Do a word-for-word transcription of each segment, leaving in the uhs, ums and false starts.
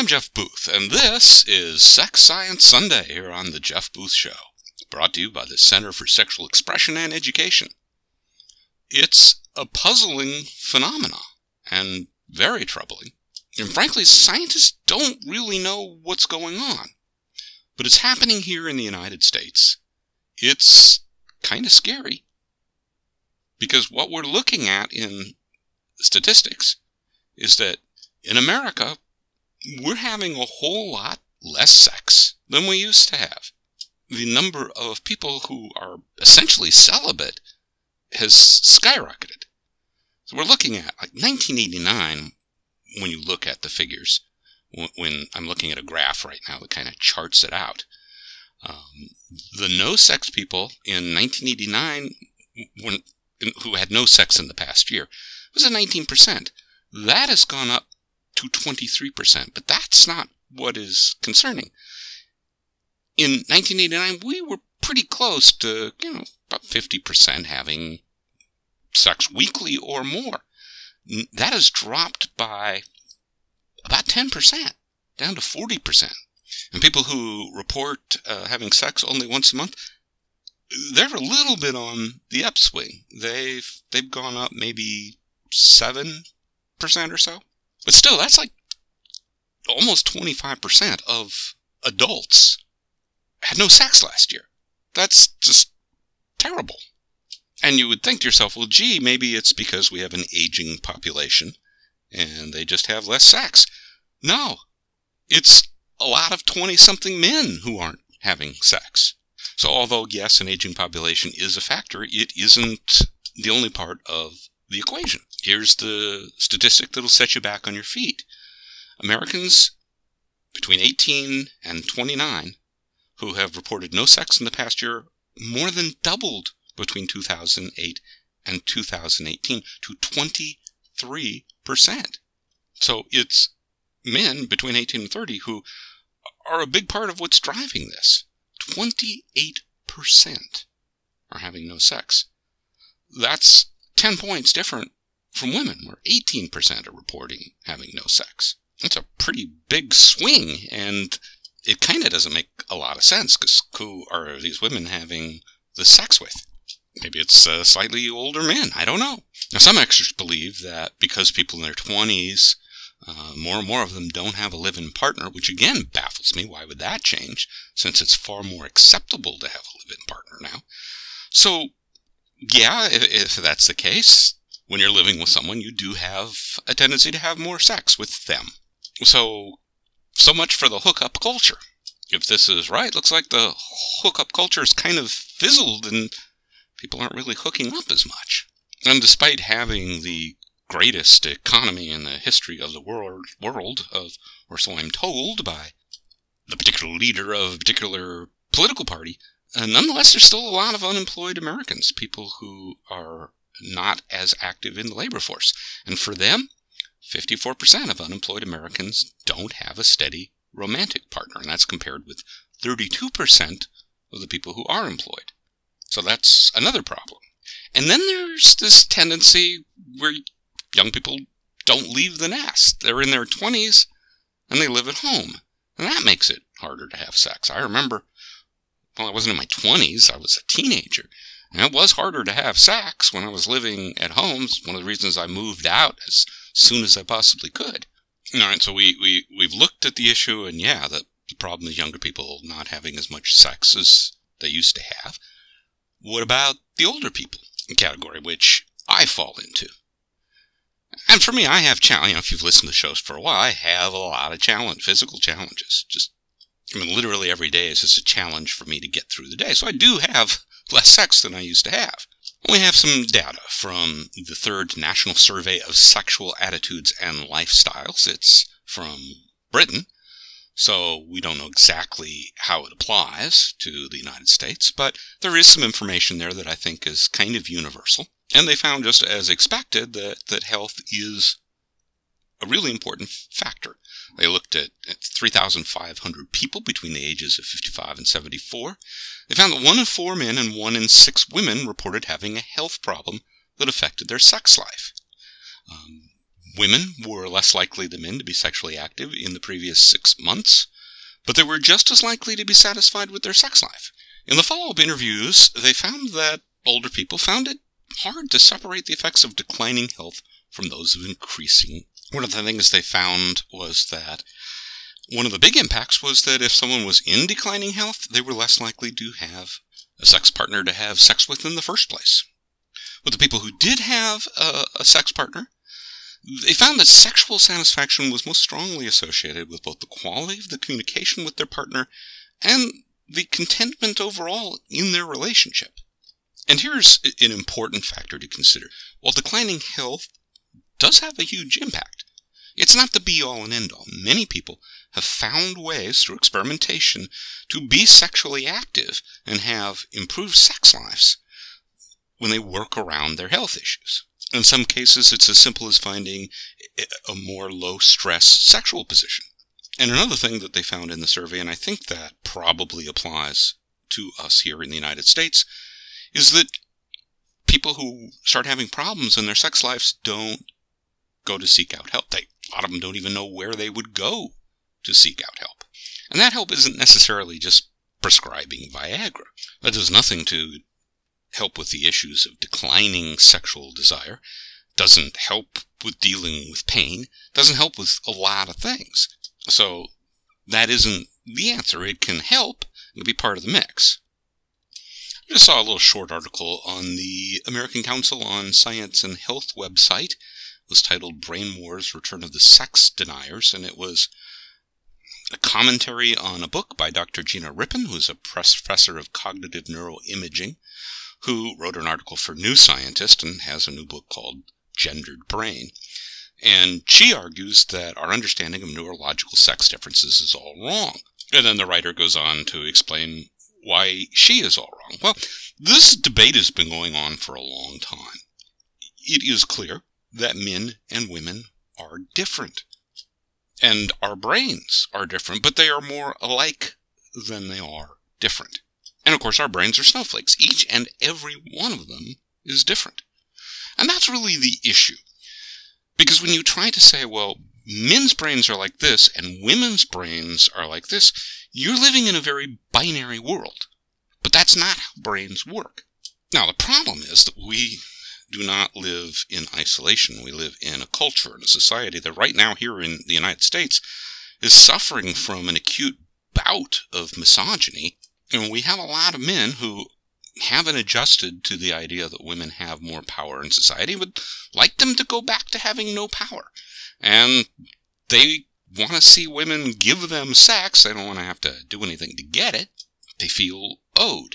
I'm Jeff Booth, and this is Sex Science Sunday here on The Jeff Booth Show, brought to you by the Center for Sexual Expression and Education. It's a puzzling phenomenon, and very troubling, and frankly, scientists don't really know what's going on. But it's happening here in the United States. It's kind of scary, because what we're looking at in statistics is that in America, we're having a whole lot less sex than we used to have. The number of people who are essentially celibate has skyrocketed. So we're looking at, like, nineteen eighty-nine, when you look at the figures, when I'm looking at a graph right now that kind of charts it out. Um, the no-sex people in nineteen eighty-nine, when, who had no sex in the past year, was at nineteen percent. That has gone up to twenty-three percent, but that's not what is concerning. In nineteen eighty-nine, we were pretty close to, you know, about fifty percent having sex weekly or more. That has dropped by about ten percent, down to forty percent. And people who report uh, having sex only once a month, they're a little bit on the upswing. They've, they've gone up maybe seven percent or so. But still, that's like almost twenty-five percent of adults had no sex last year. That's just terrible. And you would think to yourself, well, gee, maybe it's because we have an aging population and they just have less sex. No, it's a lot of twenty-something men who aren't having sex. So although, yes, an aging population is a factor, it isn't the only part of the equation. Here's the statistic that'll set you back on your feet. Americans between eighteen and twenty-nine who have reported no sex in the past year more than doubled between two thousand eight and two thousand eighteen to twenty-three percent. So it's men between eighteen and thirty who are a big part of what's driving this. twenty-eight percent are having no sex. That's ten points different from women, where eighteen percent are reporting having no sex. That's a pretty big swing, and it kind of doesn't make a lot of sense, because who are these women having the sex with? Maybe it's uh, slightly older men. I don't know. Now, some experts believe that because people in their twenties, uh, more and more of them don't have a live-in partner, which again baffles me. Why would that change, since it's far more acceptable to have a live-in partner now? So, yeah, if, if that's the case, when you're living with someone, you do have a tendency to have more sex with them. So, so much for the hookup culture. If this is right, looks like the hookup culture is kind of fizzled and people aren't really hooking up as much. And despite having the greatest economy in the history of the world, world of, or so I'm told by the particular leader of a particular political party, uh, nonetheless, there's still a lot of unemployed Americans, people who are not as active in the labor force. And for them, fifty-four percent of unemployed Americans don't have a steady romantic partner, and that's compared with thirty-two percent of the people who are employed. So that's another problem. And then there's this tendency where young people don't leave the nest. They're in their twenties, and they live at home. And that makes it harder to have sex. I remember, well, I wasn't in my twenties, I was a teenager. And it was harder to have sex when I was living at home. It's one of the reasons I moved out as soon as I possibly could. All right, so we, we, we've looked at the issue, and yeah, the, the problem is younger people not having as much sex as they used to have. What about the older people category, which I fall into? And for me, I have challenge. You know, if you've listened to the shows for a while, I have a lot of challenge, physical challenges. Just, I mean, literally every day is just a challenge for me to get through the day. So I do have less sex than I used to have. We have some data from the third National Survey of Sexual Attitudes and Lifestyles. It's from Britain, so we don't know exactly how it applies to the United States, but there is some information there that I think is kind of universal. And they found, just as expected, that, that health is a really important factor. They looked at, at three thousand five hundred people between the ages of fifty-five and seventy-four. They found that one in four men and one in six women reported having a health problem that affected their sex life. Um, women were less likely than men to be sexually active in the previous six months, but they were just as likely to be satisfied with their sex life. In the follow-up interviews, they found that older people found it hard to separate the effects of declining health from those of increasing. One of the things they found was that one of the big impacts was that if someone was in declining health, they were less likely to have a sex partner to have sex with in the first place. With the people who did have a, a sex partner, they found that sexual satisfaction was most strongly associated with both the quality of the communication with their partner and the contentment overall in their relationship. And here's an important factor to consider. While declining health does have a huge impact, it's not the be-all and end-all. Many people have found ways through experimentation to be sexually active and have improved sex lives when they work around their health issues. In some cases, it's as simple as finding a more low-stress sexual position. And another thing that they found in the survey, and I think that probably applies to us here in the United States, is that people who start having problems in their sex lives don't go to seek out help. They, a lot of them don't even know where they would go to seek out help. And that help isn't necessarily just prescribing Viagra. That does nothing to help with the issues of declining sexual desire, doesn't help with dealing with pain, doesn't help with a lot of things. So that isn't the answer. It can help and be part of the mix. I just saw a little short article on the American Council on Science and Health website. It was titled Brain Wars, Return of the Sex Deniers, and it was a commentary on a book by Doctor Gina Rippon, who's a professor of cognitive neuroimaging, who wrote an article for New Scientist and has a new book called Gendered Brain. And she argues that our understanding of neurological sex differences is all wrong. And then the writer goes on to explain why she is all wrong. Well, this debate has been going on for a long time. It is clear that men and women are different. And our brains are different, but they are more alike than they are different. And of course, our brains are snowflakes. Each and every one of them is different. And that's really the issue. Because when you try to say, well, men's brains are like this and women's brains are like this, you're living in a very binary world. But that's not how brains work. Now, the problem is that we do not live in isolation. We live in a culture and a society that right now here in the United States is suffering from an acute bout of misogyny. And we have a lot of men who haven't adjusted to the idea that women have more power in society, would like them to go back to having no power. And they want to see women give them sex. They don't want to have to do anything to get it. They feel owed.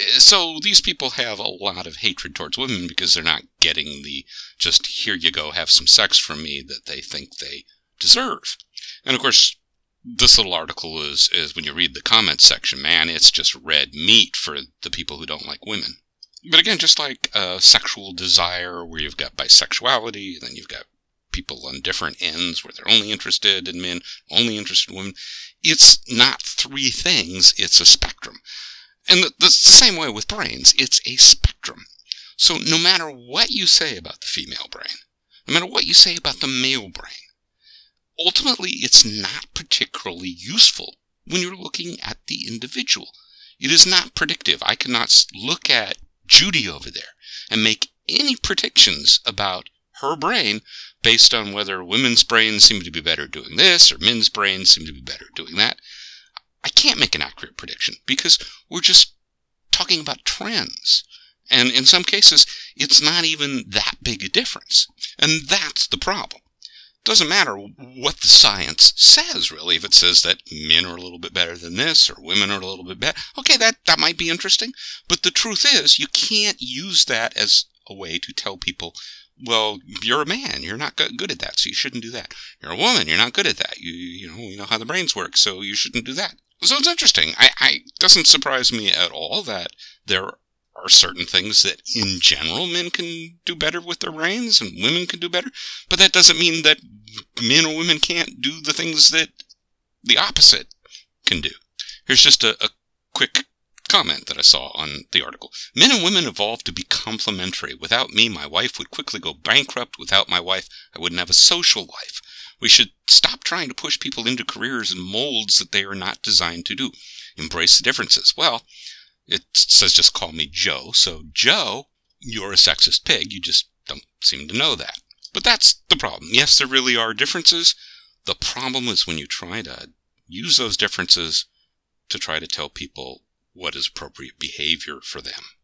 So these people have a lot of hatred towards women because they're not getting the just here you go, have some sex from me that they think they deserve. And of course, this little article is, is when you read the comments section, man, it's just red meat for the people who don't like women. But again, just like uh, sexual desire, where you've got bisexuality, then you've got people on different ends where they're only interested in men, only interested in women. It's not three things, it's a spectrum. And that's the same way with brains. It's a spectrum. So no matter what you say about the female brain, no matter what you say about the male brain, ultimately it's not particularly useful when you're looking at the individual. It is not predictive. I cannot look at Judy over there and make any predictions about her brain based on whether women's brains seem to be better doing this or men's brains seem to be better doing that. I can't make an accurate prediction because we're just talking about trends. And in some cases, it's not even that big a difference. And that's the problem. It doesn't matter what the science says, really. If it says that men are a little bit better than this or women are a little bit better, okay, that, that might be interesting. But the truth is, you can't use that as a way to tell people, well, you're a man, you're not good at that, so you shouldn't do that. You're a woman, you're not good at that. You, you know, you know how the brains work, so you shouldn't do that. So it's interesting. I, I doesn't surprise me at all that there are certain things that, in general, men can do better with their brains and women can do better. But that doesn't mean that men or women can't do the things that the opposite can do. Here's just a, a quick comment that I saw on the article. Men and women evolved to be complementary. Without me, my wife would quickly go bankrupt. Without my wife, I wouldn't have a social life. We should stop trying to push people into careers and molds that they are not designed to do. Embrace the differences. Well, it says just call me Joe. So, Joe, you're a sexist pig. You just don't seem to know that. But that's the problem. Yes, there really are differences. The problem is when you try to use those differences to try to tell people what is appropriate behavior for them.